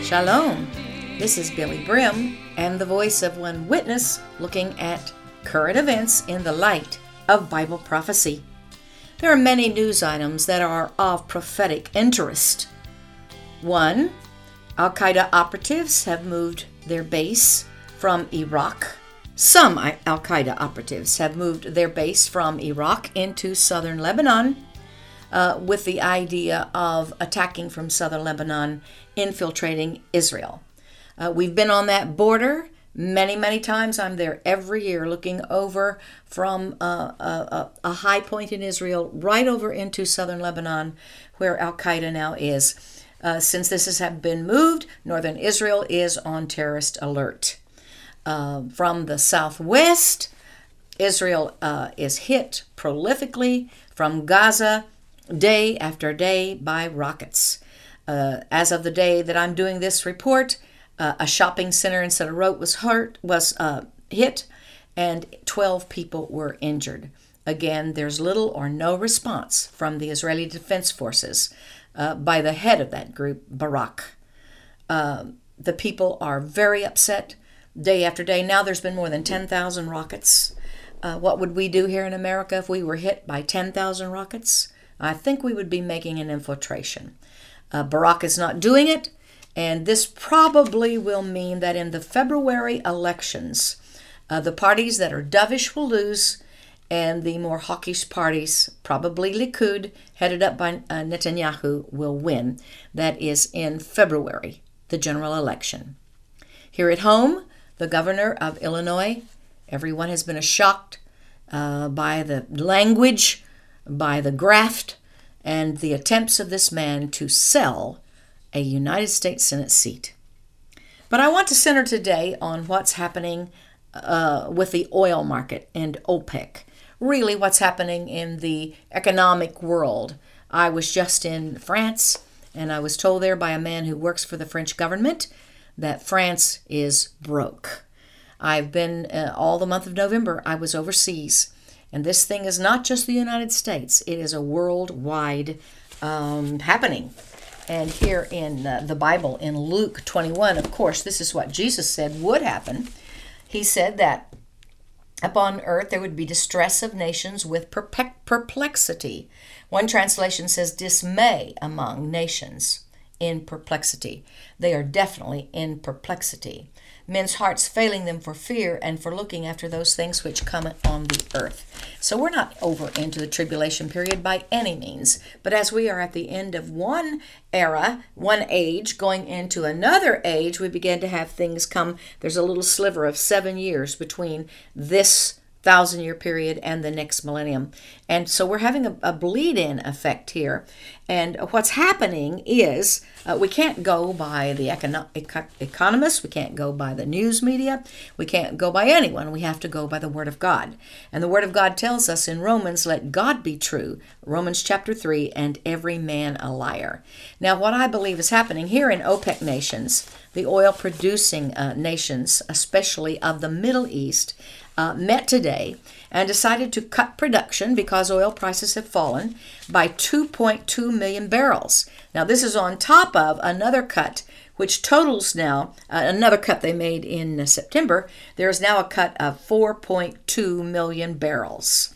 Shalom. This is Billy Brim and the voice of one witness looking at current events in the light of Bible prophecy. There are many news items that are of prophetic interest. 1. Al-Qaeda operatives have moved their base from Iraq. Some Al-Qaeda operatives have moved their base from Iraq into southern Lebanon with the idea of attacking from southern Lebanon, infiltrating Israel. We've been on that border many times. I'm there every year looking over from a high point in Israel right over into southern Lebanon where Al-Qaeda now is. Since this has been moved, northern Israel is on terrorist alert. From the southwest, Israel is hit prolifically from Gaza day after day by rockets. As of the day that I'm doing this report, a shopping center in Sderot was hit, and 12 people were injured. Again, there's little or no response from the Israeli Defense Forces by the head of that group, Barak. The people are very upset day after day. Now there's been more than 10,000 rockets. What would we do here in America if we were hit by 10,000 rockets? I think we would be making an infiltration. Barak is not doing it. And this probably will mean that in the February elections, the parties that are dovish will lose, and the more hawkish parties, probably Likud, headed up by Netanyahu, will win. That is in February, the general election. Here at home, the governor of Illinois, everyone has been shocked by the language, by the graft, and the attempts of this man to sell a United States Senate seat. But I want to center today on what's happening with the oil market and OPEC. Really what's happening in the economic world. I was just in France, and I was told there by a man who works for the French government that France is broke. I've been, all the month of November, I was overseas. And this thing is not just the United States. It is a worldwide happening. And here in the Bible, in Luke 21, of course, this is what Jesus said would happen. He said that upon earth there would be distress of nations with perplexity. One translation says dismay among nations in perplexity. They are definitely in perplexity. Men's hearts failing them for fear and for looking after those things which come on the earth. So we're not over into the tribulation period by any means, but as we are at the end of one era, one age, going into another age, we begin to have things come. There's a little sliver of 7 years between this 1,000-year period and the next millennium. And so we're having a bleed-in effect here. And what's happening is we can't go by the economists, we can't go by the news media, we can't go by anyone. We have to go by the Word of God. And the Word of God tells us in Romans, let God be true, Romans chapter 3, and every man a liar. Now, what I believe is happening here in OPEC nations, the oil-producing nations, especially of the Middle East, met today and decided to cut production because oil prices have fallen by 2.2 million barrels. Now, this is on top of another cut, which totals now, another cut they made in September. There is now a cut of 4.2 million barrels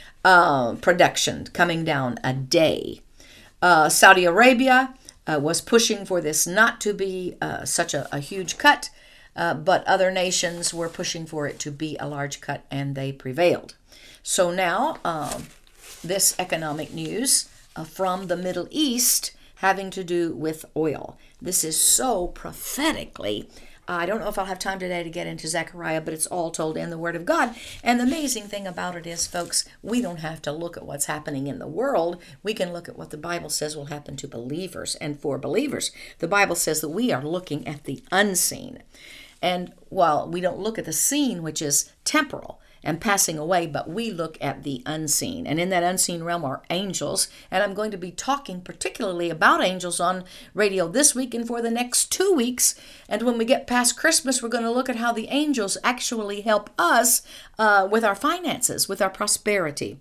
production coming down a day. Saudi Arabia was pushing for this not to be such a huge cut, but other nations were pushing for it to be a large cut, and they prevailed. So now, this economic news from the Middle East having to do with oil. This is so prophetically, I don't know if I'll have time today to get into Zechariah, but it's all told in the Word of God. And the amazing thing about it is, folks, we don't have to look at what's happening in the world. We can look at what the Bible says will happen to believers and for believers. The Bible says that we are looking at the unseen. And while we don't look at the seen, which is temporal and passing away, but we look at the unseen. And in that unseen realm are angels. And I'm going to be talking particularly about angels on radio this week and for the next 2 weeks. And when we get past Christmas, we're going to look at how the angels actually help us with our finances, with our prosperity.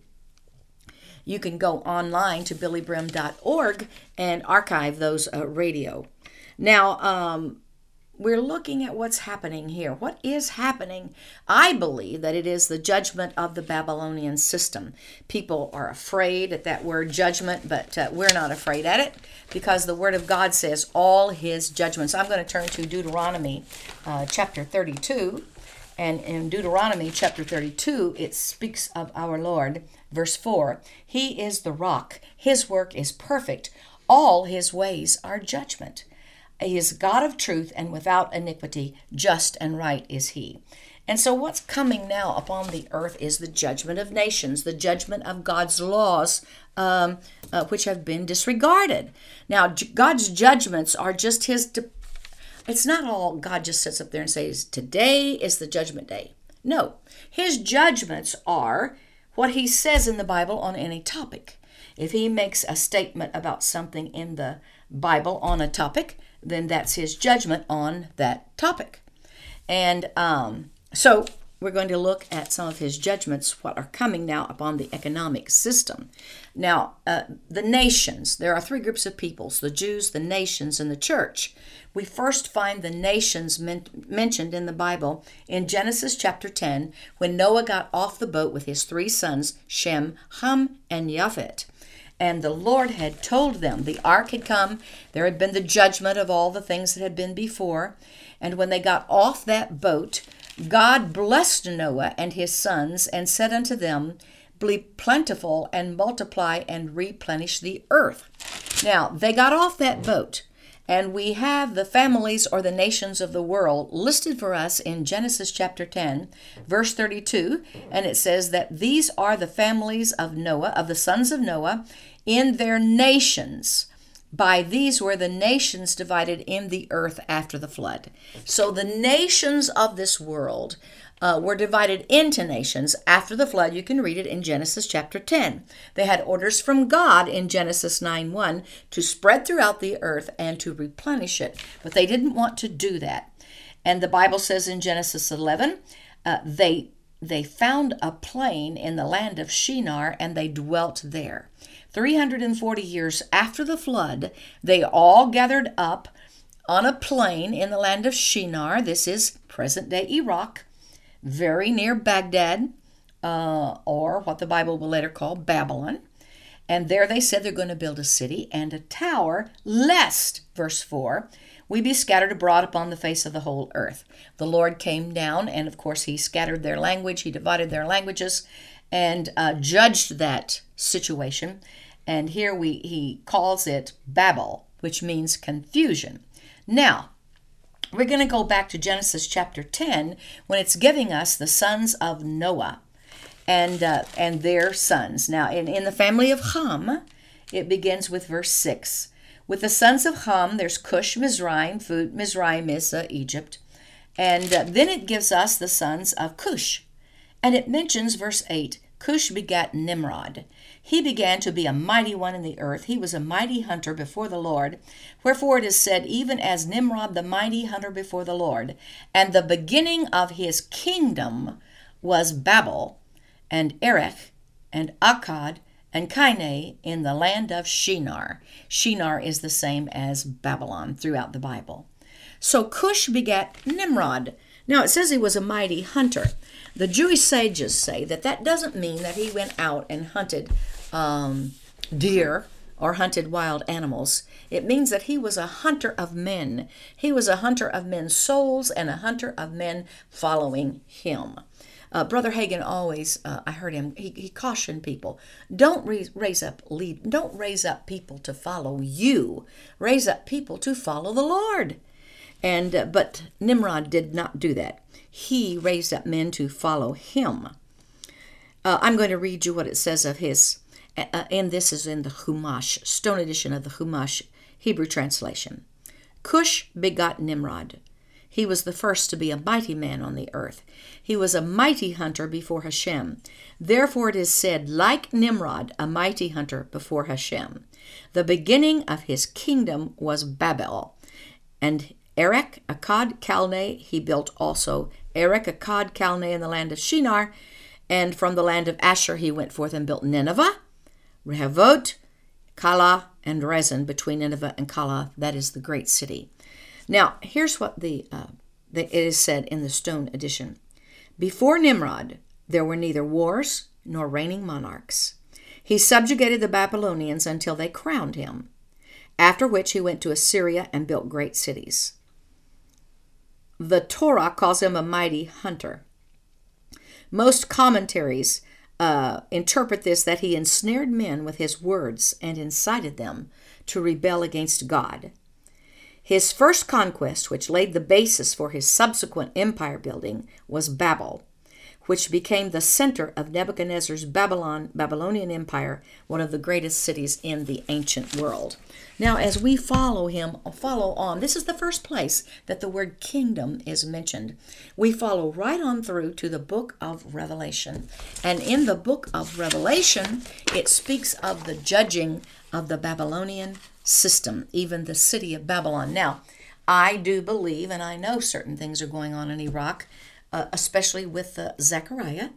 You can go online to billybrim.org and archive those radio. Now, we're looking at what's happening here. What is happening? I believe that it is the judgment of the Babylonian system. People are afraid at that word judgment, but we're not afraid at it because the Word of God says all His judgments. I'm going to turn to Deuteronomy chapter 32. And in Deuteronomy chapter 32, it speaks of our Lord. Verse 4, He is the rock. His work is perfect. All His ways are judgment. He is God of truth and without iniquity. Just and right is He. And so what's coming now upon the earth is the judgment of nations, the judgment of God's laws, which have been disregarded. Now, God's judgments are just His... It's not all God just sits up there and says, today is the judgment day. No, His judgments are what He says in the Bible on any topic. If He makes a statement about something in the Bible on a topic, then that's His judgment on that topic. And so we're going to look at some of His judgments, what are coming now upon the economic system. Now, the nations, there are three groups of peoples, the Jews, the nations, and the church. We first find the nations mentioned in the Bible in Genesis chapter 10, when Noah got off the boat with his three sons, Shem, Ham, and Japheth. And the Lord had told them the ark had come. There had been the judgment of all the things that had been before. And when they got off that boat, God blessed Noah and his sons and said unto them, Be plentiful and multiply and replenish the earth. Now, they got off that boat. And we have the families or the nations of the world listed for us in Genesis chapter 10, verse 32. And it says that these are the families of Noah, of the sons of Noah, in their nations. By these were the nations divided in the earth after the flood. So the nations of this world were divided into nations after the flood. You can read it in Genesis chapter 10. They had orders from God in Genesis 9:1 to spread throughout the earth and to replenish it, but they didn't want to do that. And the Bible says in Genesis 11, they found a plain in the land of Shinar and they dwelt there. 340 years after the flood, they all gathered up on a plain in the land of Shinar. This is present-day Iraq, very near Baghdad, or what the Bible will later call Babylon. And there they said they're going to build a city and a tower, lest, verse 4, we be scattered abroad upon the face of the whole earth. The Lord came down, and of course He scattered their language. He divided their languages and judged that situation. And here He calls it Babel, which means confusion. Now, we're going to go back to Genesis chapter 10 when it's giving us the sons of Noah and their sons. Now, in the family of Ham, it begins with verse 6. With the sons of Ham, there's Cush, Mizraim. Mizraim is Egypt. And then it gives us the sons of Cush. And it mentions verse 8, Cush begat Nimrod. He began to be a mighty one in the earth. He was a mighty hunter before the Lord. Wherefore it is said, even as Nimrod the mighty hunter before the Lord. And the beginning of his kingdom was Babel, and Erech, and Akkad, and Calneh in the land of Shinar. Shinar is the same as Babylon throughout the Bible. So Cush begat Nimrod. Now it says he was a mighty hunter. The Jewish sages say that doesn't mean that he went out and hunted deer or hunted wild animals. It means that he was a hunter of men. He was a hunter of men's souls and a hunter of men following him. Brother Hagin always, I heard him, he cautioned people, don't raise up people to follow you. Raise up people to follow the Lord. And but Nimrod did not do that. He raised up men to follow him. I'm going to read you what it says of his, and this is in the Chumash, Stone edition of the Chumash, Hebrew translation. Cush begot Nimrod. He was the first to be a mighty man on the earth. He was a mighty hunter before Hashem. Therefore it is said, like Nimrod, a mighty hunter before Hashem. The beginning of his kingdom was Babel. And Erech, Akkad, Calneh, he built also. Erech, Akkad, Calneh in the land of Shinar. And from the land of Asher he went forth and built Nineveh, Rehovot, Calah, and Rezin between Nineveh and Calah. That is the great city. Now, here's what it is said in the Stone edition. Before Nimrod, there were neither wars nor reigning monarchs. He subjugated the Babylonians until they crowned him, after which he went to Assyria and built great cities. The Torah calls him a mighty hunter. Most commentaries interpret this that he ensnared men with his words and incited them to rebel against God. His first conquest, which laid the basis for his subsequent empire building, was Babel, which became the center of Nebuchadnezzar's Babylonian Empire, one of the greatest cities in the ancient world. Now, as we follow on, this is the first place that the word kingdom is mentioned. We follow right on through to the book of Revelation. And in the book of Revelation, it speaks of the judging of the Babylonian system, even the city of Babylon. Now, I do believe, and I know certain things are going on in Iraq, especially with Zechariah,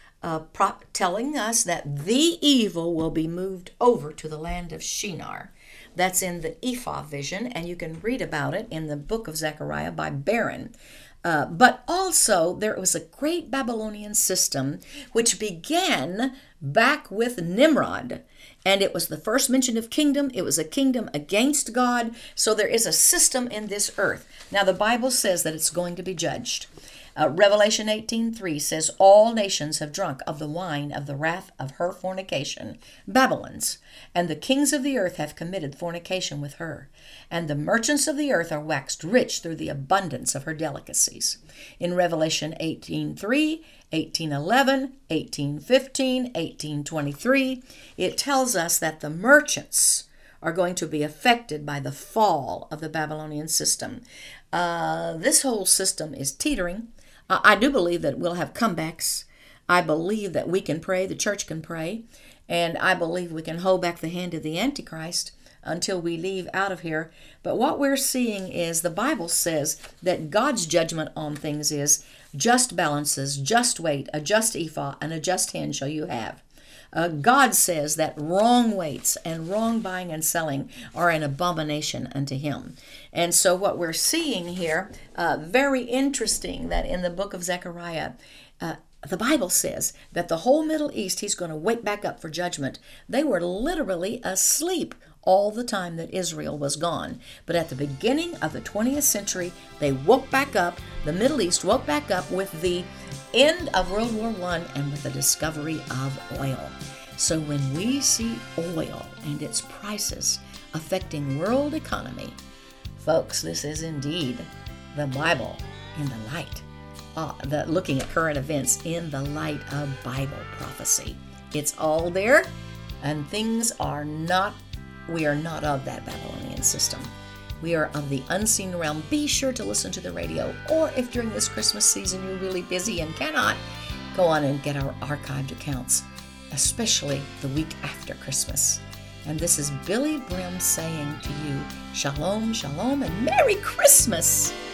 telling us that the evil will be moved over to the land of Shinar. That's in the Ephah vision, and you can read about it in the book of Zechariah by Baron. But also, there was a great Babylonian system which began back with Nimrod. And it was the first mention of kingdom. It was a kingdom against God. So there is a system in this earth. Now, the Bible says that it's going to be judged. Revelation 18:3 says, all nations have drunk of the wine of the wrath of her fornication, Babylon's, and the kings of the earth have committed fornication with her, and the merchants of the earth are waxed rich through the abundance of her delicacies. In Revelation 18:3, 18:11, 18:15, 18:23, it tells us that the merchants are going to be affected by the fall of the Babylonian system. This whole system is teetering. I do believe that we'll have comebacks. I believe that we can pray, the church can pray, and I believe we can hold back the hand of the Antichrist until we leave out of here. But what we're seeing is the Bible says that God's judgment on things is just balances, just weight, a just ephah, and a just hin shall you have. God says that wrong weights and wrong buying and selling are an abomination unto him. And so what we're seeing here, very interesting that in the book of Zechariah, the Bible says that the whole Middle East, he's going to wake back up for judgment. They were literally asleep all the time that Israel was gone. But at the beginning of the 20th century, they woke back up. The Middle East woke back up with the end of World War I and with the discovery of oil. So when we see oil and its prices affecting world economy, folks, this is indeed the Bible in the light. Looking at current events in the light of Bible prophecy. It's all there, and we are not of that Babylonian system. We are of the unseen realm. Be sure to listen to the radio, or if during this Christmas season you're really busy and cannot, go on and get our archived accounts, especially the week after Christmas. And this is Billy Brim saying to you, Shalom, Shalom, and Merry Christmas!